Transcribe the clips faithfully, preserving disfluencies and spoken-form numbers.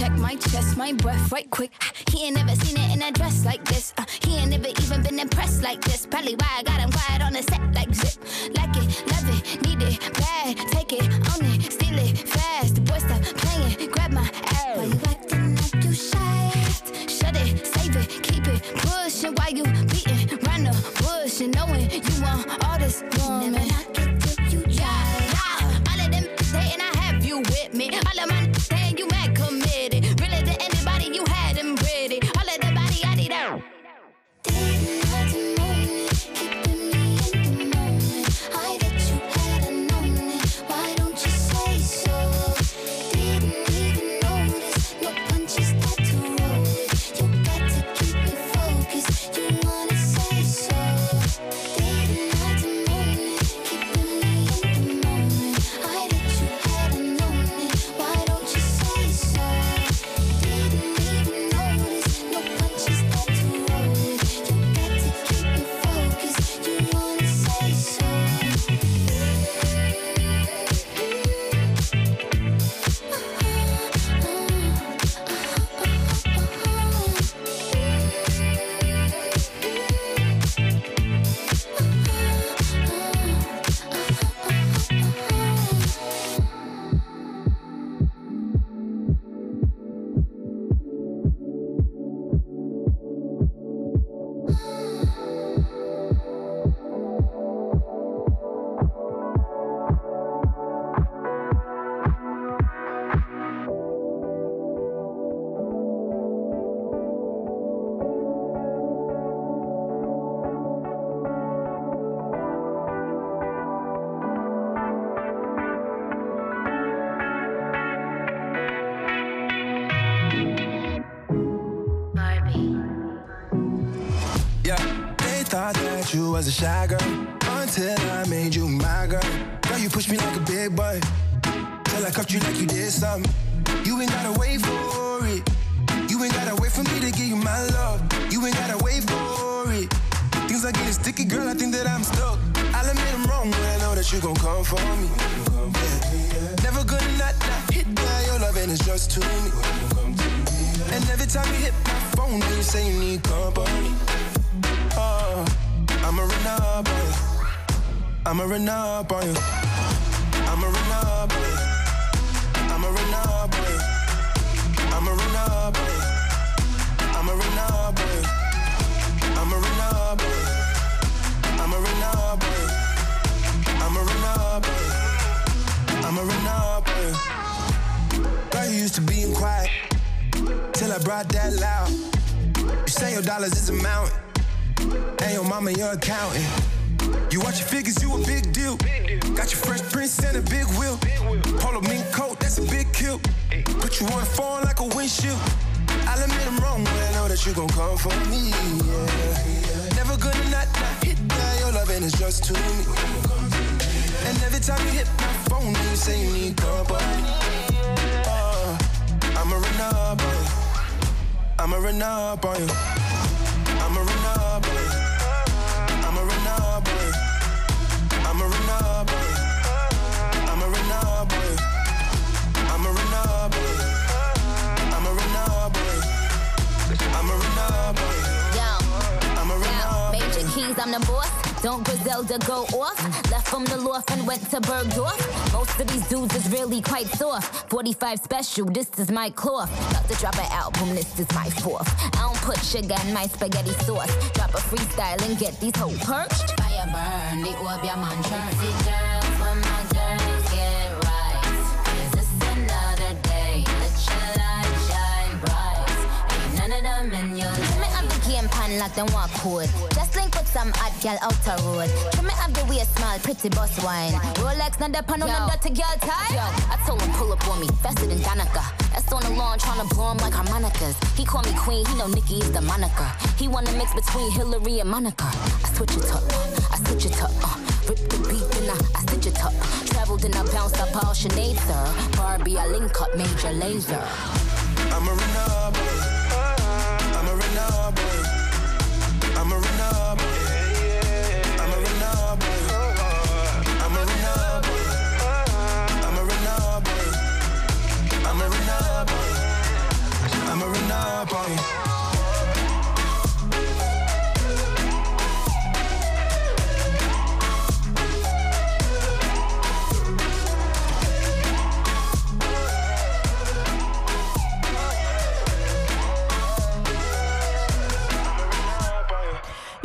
check my chest, my breath right quick. He ain't never seen it in a dress like this. Uh, he ain't never even been impressed like this. Probably why I got him quiet on the set like zip. Like it, love it, need it, bad. Take it, own it, steal it, fast. The boy stop playing, grab my ass. Why you acting like you shy? Shut it, save it, keep it pushing. While you beating round the bush and knowing you want all this woman. Never knock it till you try. Yeah, yeah. All of them saying I have you with me. All of my saying you mad committed. Really to anybody you had them pretty. All of the body I need out. Didn't have to moan it, keeping me in the moment. I bet you had a known it. Why don't you say so? Didn't even notice. No punches that to roll it. You got to keep me focused. You wanna say so? Didn't have to moan it, keeping me in the moment. I bet you had a known it. Why don't you say so? Didn't even notice. No punches that to roll it. You got to keep me focused. You wanna say so? Yeah, they thought that you was a shy girl until I made you my girl. Girl, you pushed me like a big boy till I cuffed you like you did something. You ain't gotta wait for it. You ain't gotta wait for me to give you my love. You ain't gotta wait for it. Things are getting sticky, girl, I think that I'm stuck. I'll admit I'm wrong, but I know that you gon' come for me. Yeah. Never gonna not, not hit by your love and it's just to me. And every time you hit my phone, you say you need company. Oh, I'ma run up on you. I'ma run up on you. I'ma run up on you. I'ma run up on you. I'ma run up on you. I'ma run up on you. I'ma run up on you. I'ma run up on you. I'ma run up on you. I'ma run up on you. Girl, you used to being quiet till I brought that loud. You say your dollars is a mountain, and your mama your accountant. You watch your figures, you a big deal. Got your fresh prince and a big wheel. Polo mink coat, that's a big kill. Put you on the phone like a windshield. I'll admit I'm wrong, but I know that you gon' come for me. Yeah. Never gonna not, not hit by your love and it's just to me. And every time you hit my phone, you say you need company. Oh, I'ma run up on you. I'ma run up on you. I'ma run up on you. I'ma run up on you. I'ma run up on you. I'ma run up on you. I'ma run up on you. I'ma run up on you. I'ma run up on you. Yo, I'ma run up. Major Keys, I'm the boss. Don't Griselda go off? Left from the loft and went to Bergdorf. Most of these dudes is really quite soft. forty-five special, this is my cloth. About to drop an album, this is my fourth. I don't put sugar in my spaghetti sauce. Drop a freestyle and get these hoes perched. Fire burn, the orb your man church. See girls, when my girls get right. Is this another day? Let your light shine bright. Ain't none of them in your life. Trim it up the game pan like them walk code. Just link with some hot girl out the road. Trim it up the waist small, pretty boss wine. Rolex, not the pan on the dirty girl tie. Yo, I told him pull up on me, faster than Danica. That's on the lawn, tryna blow him like harmonicas. He call me queen, he know Nicki is the moniker. He wanna mix between Hillary and Monica. I switch it up, uh, I switch it up, uh, rip the beat and I, I stitch it up. Traveled and I bounced up all Sinead, sir. Barbie, I link up Major Lazer. I'ma run up on you. I'ma run up on you. I'ma run up on you. I'ma run up on you. I'ma run up on you. I'ma run up on you. I'ma run up on you.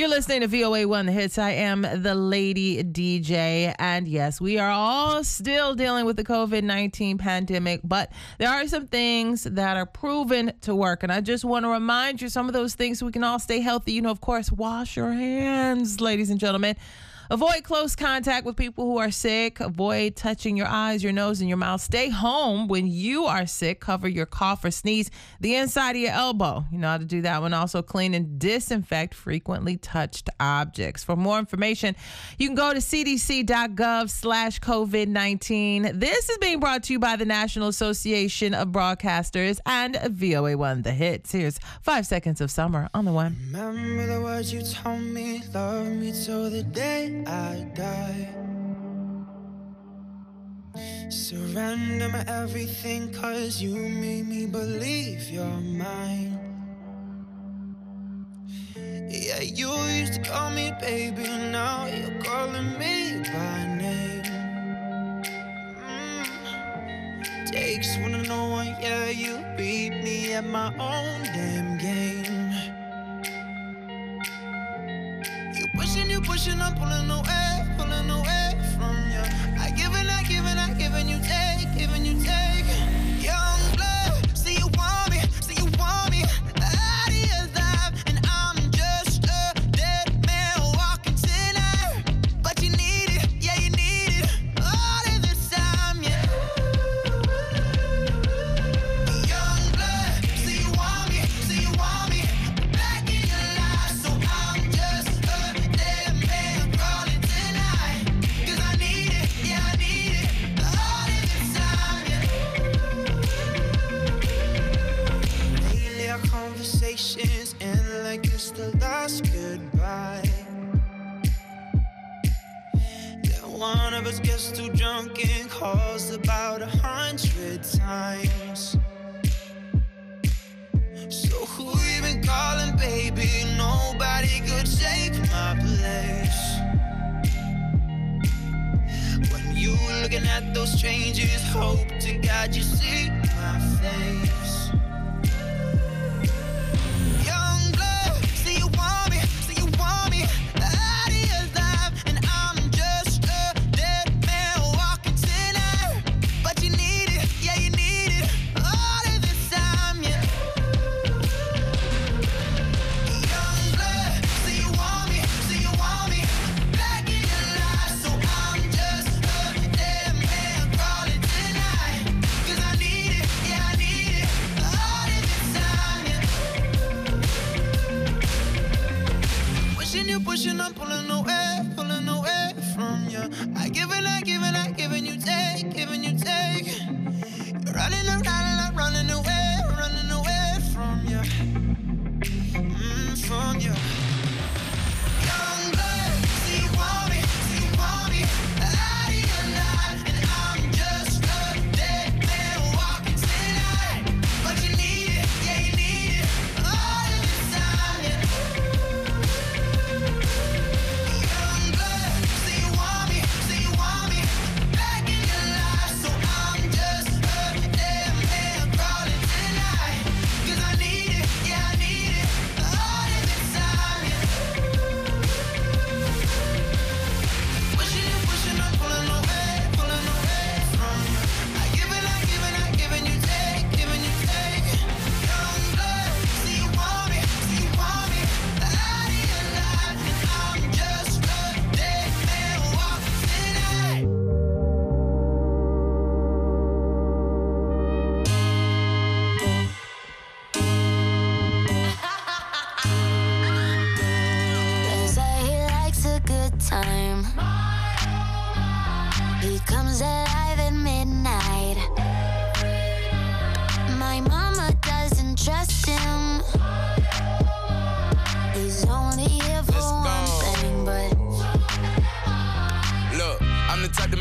You're listening to V O A one The Hits. I am the Lady D J. And yes, we are all still dealing with the covid nineteen pandemic, but there are some things that are proven to work. And I just want to remind you some of those things so we can all stay healthy. You know, of course, wash your hands, ladies and gentlemen. Avoid close contact with people who are sick. Avoid touching your eyes, your nose, and your mouth. Stay home when you are sick. Cover your cough or sneeze the inside of your elbow. You know how to do that one. Also, clean and disinfect frequently touched objects. For more information, you can go to c d c dot gov slash covid nineteen. This is being brought to you by the National Association of Broadcasters and V O A one The Hits. Here's Five Seconds of Summer on the one. Remember the words you told me, love me till the day I die. Surrender my everything, cause you made me believe you're mine. Yeah, you used to call me baby, now you're calling me by name. mm. Takes one to know one, yeah, you beat me at my own damn game. Pushing you, pushing, I'm pulling away, pulling away from you. I give and I give and I give and you take, giving you take. Young blood, see you want me, see you want me out of your life, and I'm just a dead man walking tonight. But you need it, yeah, you need it all of this time, yeah. Young blood, see you want me, see you want me back in your life, so I'm just a damn man crawling tonight. Cause I need it, yeah, I need it all of this time, yeah. Lately our conversations end like it's the last goodbye. Then one of us gets too drunk and calls about a hundred times. So who you been calling, baby? Nobody could take my place. When you looking at those strangers, hope to God you see my face. Young blood, see you want me, see you want me out of your life, and I'm just a dead man walking tonight. But you need it, yeah, you need it all of this time, yeah. Young blood, see you want me, see you want me back in your life, so I'm just a dead man crawling tonight. Cause I need it, yeah, I need it all of this time, yeah. Pushing you, pushing, I'm pulling away, pulling away from you. I give and I give and I give and you take, giving you take. You're running around and I'm running away, running away from you, mm, from you. Young blood, see you want me, see you want me out of your life, and I'm just a dead man walking tonight. But you need it, yeah, you need it all of this time, yeah.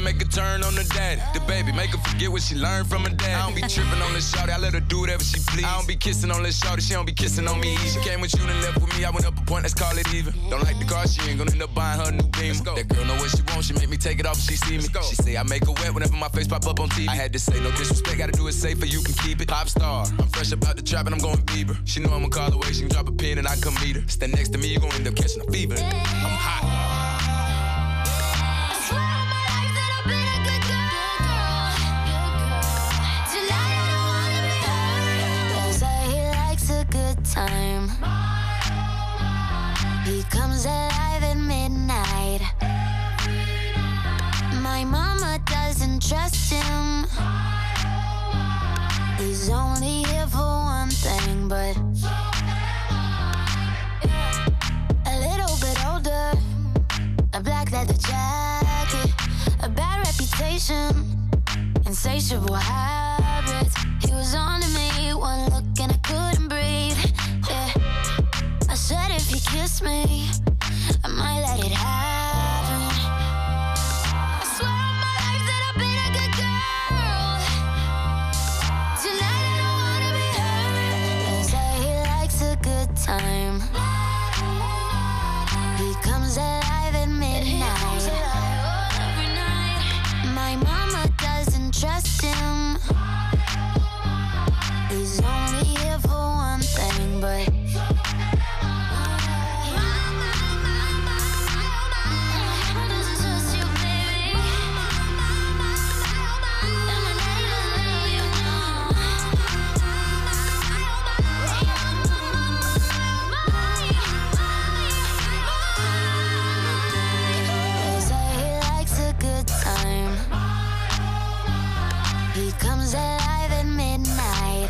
make a turn on the daddy. The baby, make her forget what she learned from her dad. I don't be tripping on this shawty, I let her do whatever she please. I don't be kissing on this shawty, she don't be kissing on me. She came with you and left with me, I went up a point, let's call it even. Don't like the car, she ain't gonna end up buying her a new beam. That girl know what she wants, she make me take it off if she see me. She say I make her wet whenever my face pop up on T V. I had to say no disrespect, gotta do it safer, you can keep it. Pop star, I'm fresh about the trap and I'm going Bieber. She know I'm a call away, she can drop a pin and I come meet her. Stand next to me, you gon' end up catching a fever. I'm hot. Time. He comes alive at midnight. My mama doesn't trust him. He's only here for one thing, but a little bit older, a black leather jacket, a bad reputation, insatiable habits. He was on to me, one look and I couldn't breathe. Yeah. I said if he kissed me, I might let it happen. I swear on my life that I've been a good girl. Tonight I don't wanna be hurt. They say he likes a good time. He comes alive at midnight. Every night. My mama doesn't trust him. He's only here for one thing, but they say he likes a good time. He comes alive at midnight.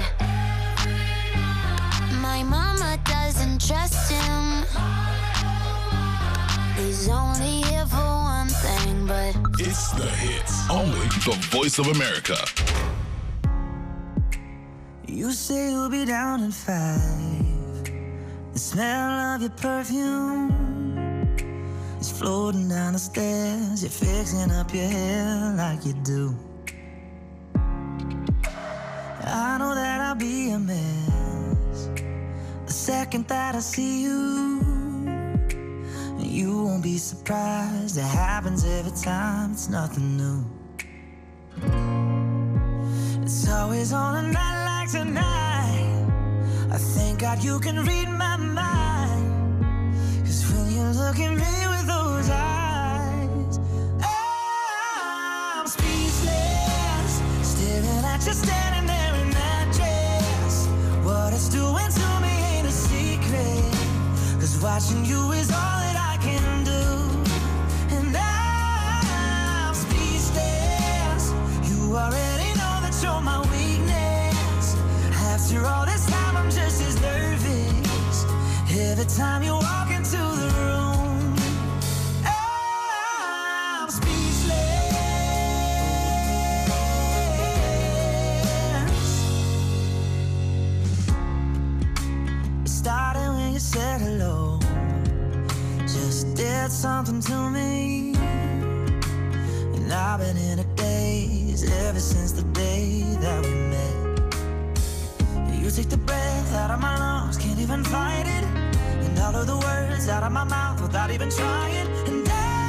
My mama doesn't trust him. He's only here for one thing, but it's the hits. Only the Voice of America. You say you'll be down in five. The smell of your perfume is floating down the stairs. You're fixing up your hair like you do. I know that I'll be a mess the second that I see you. And you won't be surprised, it happens every time, it's nothing new. It's always on a night like tonight. I thank God you can read my mind. Cause when you look at me with those eyes, I'm speechless, staring at you standing there in that dress. What it's doing to me ain't a secret, cause watching you is all that I can do. And I'm speechless, you already know that you're my weakness. After all this time I'm just as nervous every time you walk into the room. I'm speechless. It started when you said hello, just did something to me. And I've been in a daze ever since the day that we met. You take the breath out of my lungs, can't even fight it. And all of the words out of my mouth without even trying. And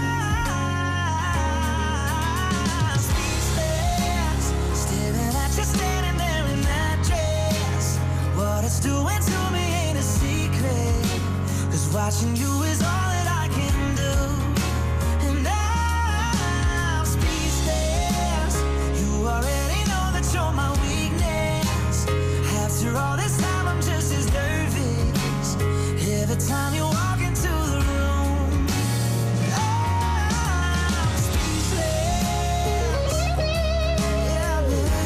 I'm speechless, staring at you standing there in that dress. What it's doing to me ain't a secret, cause watching you is all that I can do. And I'm speechless, you already know that you're my weakness. After all this time I'm just as nervous every time you walk into the room. I'm speechless. Yeah, baby.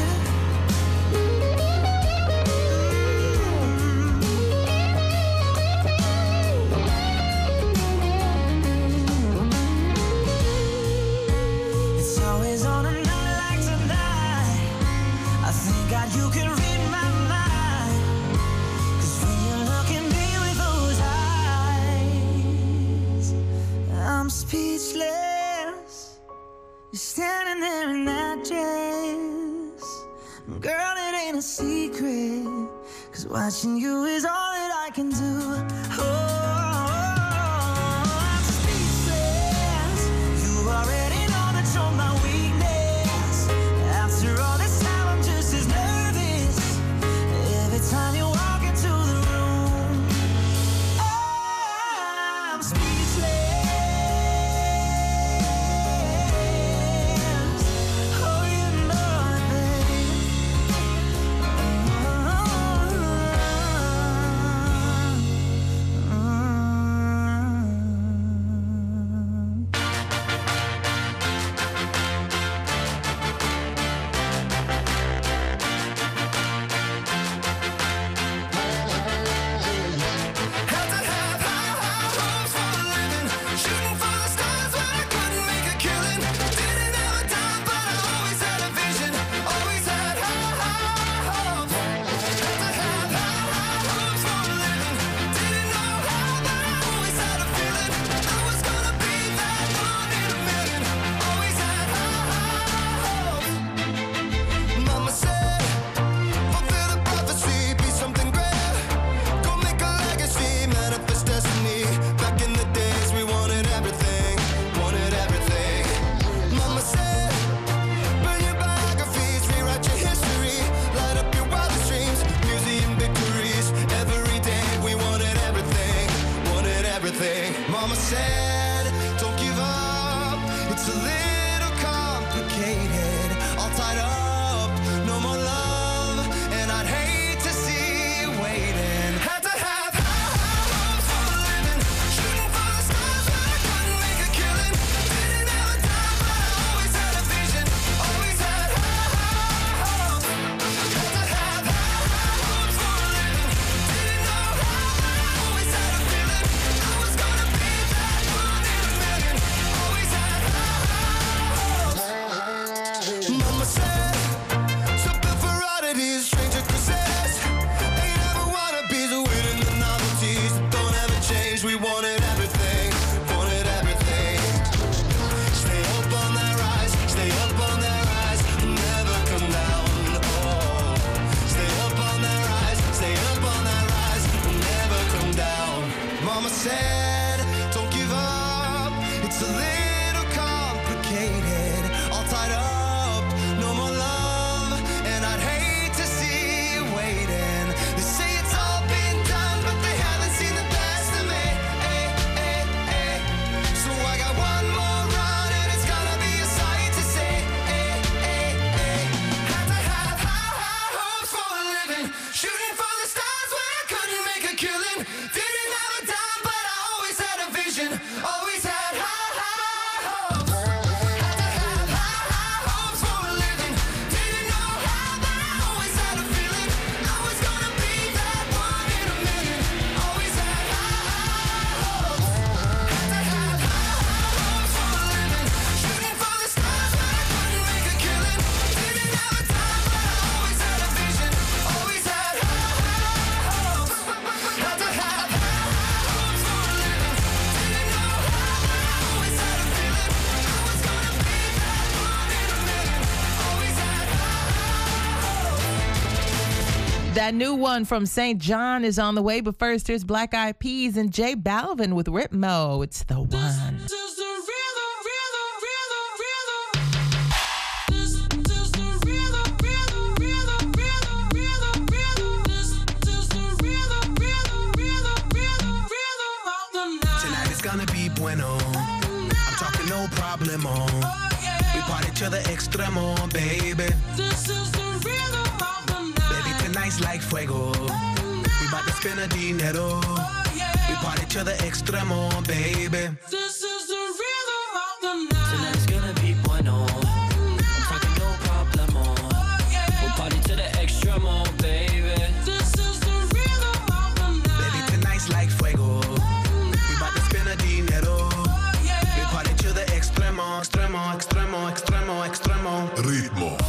It's always on a night like tonight. I thank God you can read my mind. Cause when you look at me with those eyes, standing there in that dress. Girl, it ain't a secret, 'cause watching you is all that I can do. Oh, I'm speechless. You already know that you're my weakness. After all this time, I'm just as nervous every time you walk into the room. I'm speechless. Oh, you know it, babe. Had to have high, high hopes for a living. Shooting for the stars when I couldn't make a killing. Didn't have a dime, but I always had a vision. Always had high, high hopes. Had to have high, high hopes for a living. Didn't know how, but I always had a feeling. I was gonna be that one in a million. Always had high, high hopes. Mama said, fulfill the prophecy, be something great. Go make a legacy, manifest destiny. Back in the days, we wanted everything, wanted everything. Mama said, burn your biographies, rewrite your history, light up your wildest dreams, museum victories. Every day, we wanted everything, wanted everything. Mama said, don't give up, it's a little complicated. All tied up, no more love, and I'd hate to see you waiting. Had to have high, high hopes for a living. Shooting for the stars when I couldn't make a killing. Didn't have a dime, but I always had a vision. Always had high, high hopes. Had to have high, high hopes for a living. Didn't know how, but I always had a feeling. I was gonna be that one in a million. Always had high, high hopes. Mama said, something for oddities, stranger cruises. Ain't ever wannabes, waiting the novelties that don't ever change. We wanted everything, wanted everything. Stay up on that rise, stay up on that rise, never come down. Oh, stay up on that rise, stay up on that rise, never come down. Mama said, don't give up, it's a little complicated. All tied up, no more love, and I'd hate to see you waiting. They say it's all been done, but they haven't seen the best of me. Eh, eh, eh. So I got one more run, and it's gonna be a sight to see. Eh, eh, eh. Had to have high, high hopes for a living. Shooting for the stars when I couldn't make a killing. Didn't have a dime, but I always had a vision. Always had high, high hopes. Had to have high, high hopes for a living. Didn't know how, but I always had a feeling. I was gonna be that one in a million. Always had high, high hopes. Had to have high, high hopes for a living. Shooting for the stars when I couldn't make a killing. Didn't have a dime, but I always had a vision. Always had high, high hopes. Had to have high, high hopes for a living. Didn't know how, but I always had a feeling. I was gonna be that one in a million. Always had high, high hopes. That new one from Saint John is on the way, but first here's Black Eyed Peas and J Balvin with Ritmo. It's the one. Tonight is gonna be bueno. I'm talking no problemo. We party to the extremo, baby. Baby, tonight's like fuego. We bout to spend a dinero. We party to the extremo, baby. Tonight's gonna be bueno. I'm talking no problemo. We'll party to the extremo, baby. Baby, tonight's like fuego. We bout to spend a dinero. We party to the extremo, extremo, extremo, extremo, extremo. Ritmo.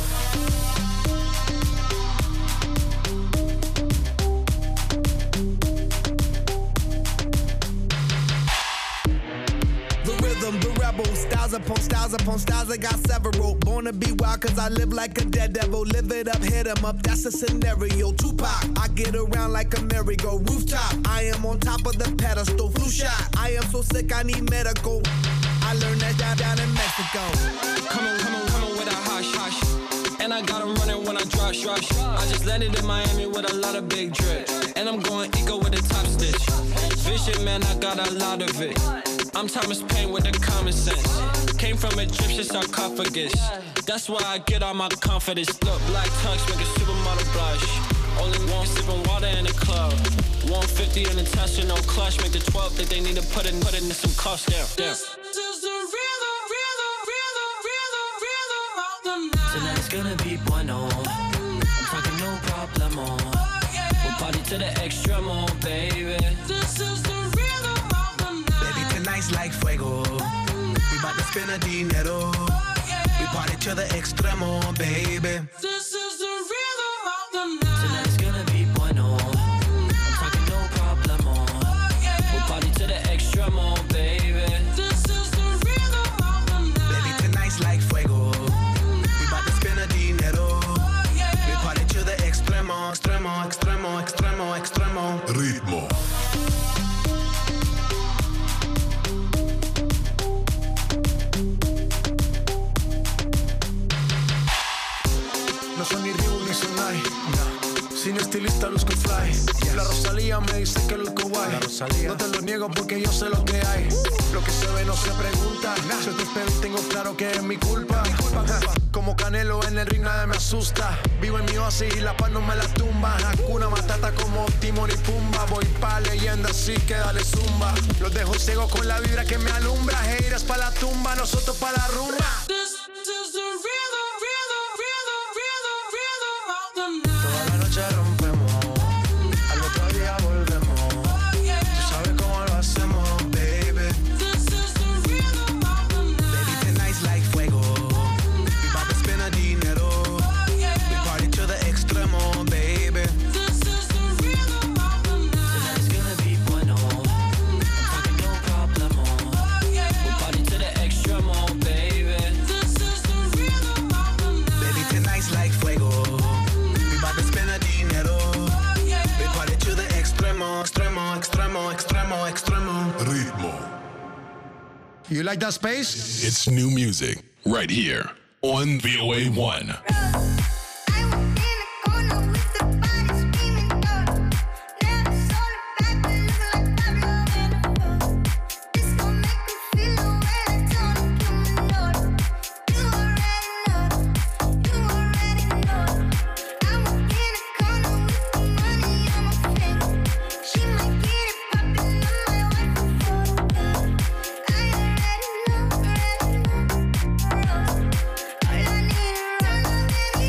Styles upon styles upon styles, I got several. Born to be wild cause I live like a dead devil. Live it up, hit 'em up, that's a scenario. Tupac, I get around like a merry-go. Rooftop, I am on top of the pedestal. Flu shot, I am so sick I need medical. I learned that down, down in Mexico. Come on, come on, come on with a hush, hush. And I got 'em running when I drop, rush. I just landed in Miami with a lot of big drip. And I'm going eco with a top stitch. Vision, man, I got a lot of it. I'm Thomas Paine with the common sense. Came from Egyptian sarcophagus. That's why I get all my confidence. Look, black tux make a supermodel blush. Only one sipping water in the club. one fifty in the Tesla, no clutch. Make the twelve think they need to put it, put it in some cost down. down. Tonight's gonna be bueno. I'm talking no problemo. We'll party to the extremo, baby. This is the rhythm of the night. Baby, tonight's like fuego. We bout to spend a dinero. We party to the extremo, baby. This is the rhythm of the night. Tonight's gonna be bueno. I'm talking no problemo. We'll party to the extremo, baby. This is the rhythm of the night. Baby, tonight's like fuego. We bout to spend a dinero. We party to the extremo, extremo, extremo, extremo, extremo. Ritmo. No soy ni Reebok ni Sonai, no. Sin estilista luzco fly. Yes. La Rosalía me dice que luzco guay. No te lo niego porque yo sé lo que hay. Lo que se ve no se pregunta. Nah. Si te espero y tengo claro que es mi culpa. Mi culpa, culpa. Como Canelo en el ring nadie me asusta. Vivo en mi oasis y la paz no me la tumba. Hakuna Matata como Timon y Pumba. Voy pa' leyenda así que dale zumba. Los dejo ciego con la vibra que me alumbra. Heiras pa' la tumba, nosotros pa' la rumba. This is the rhythm, rhythm, rhythm, rhythm, rhythm of the night. Toda la noche rompemos, al otro día volvemos. Tú sabes cómo lo hacemos, baby. This is the rhythm of the night. Baby, tonight's like fuego. We bout to spend a dinero. We party to the extremo, baby. This is the rhythm of the night. Tonight's gonna be bueno. I'm talking no problemo. We'll party to the extremo, baby. This is the rhythm of the night. Baby, tonight's like fuego. We bout to spend a dinero. We party to the extremo, extremo, extremo, extremo, extremo. Ritmo. You like that space? It's new music right here on V O A one. All I need is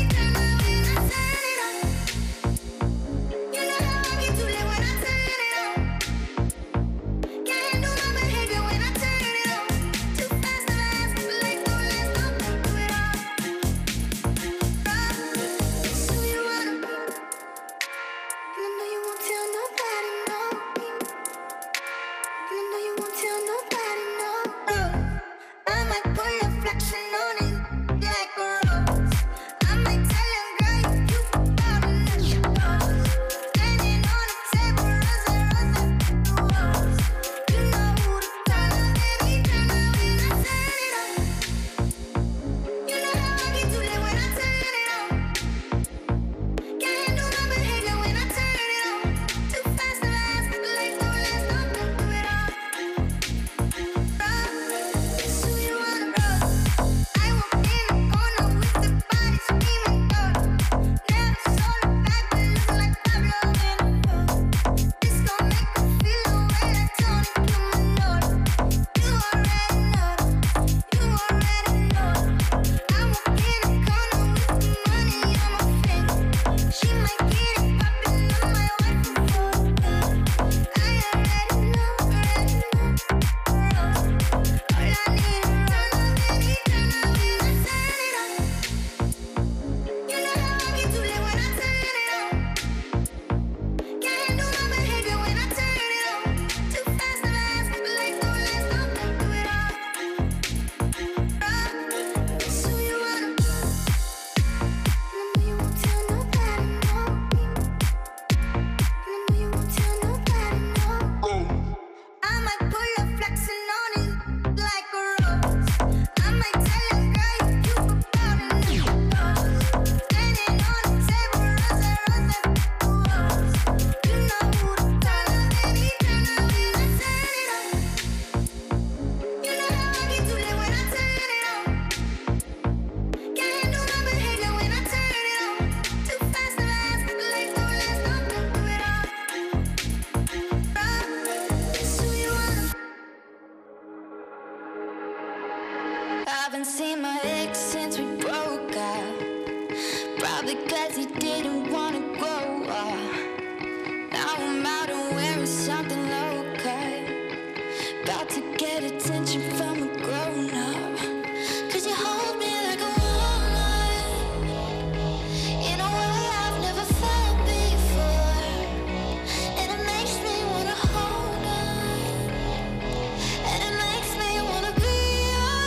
he didn't wanna grow up. Now I'm out and wearing something low cut, about to get attention from a grown up. Cause you hold me like a woman in a way I've never felt before, and it makes me wanna hold on, and it makes me wanna be all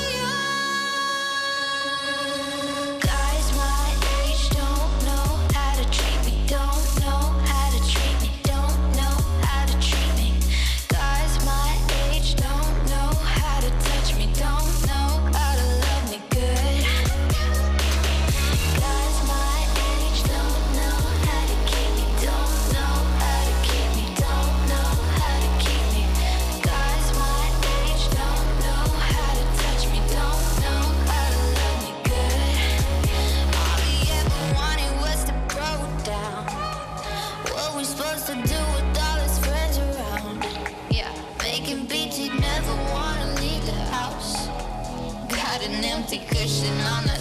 yours. Guys my age don't know how to treat me, don't know how to treat me, don't know how to treat me. Guys my age don't know how to touch me, don't know how to love me good. Guys my age don't know how to keep me, don't know how to keep me, don't know how to keep me. Guys my age don't know how to touch me, don't know how to love me good. All he ever wanted was to grow down. What we supposed to do with all his friends around? Yeah, making beats, he'd never wanna leave the house. Got an empty cushion on the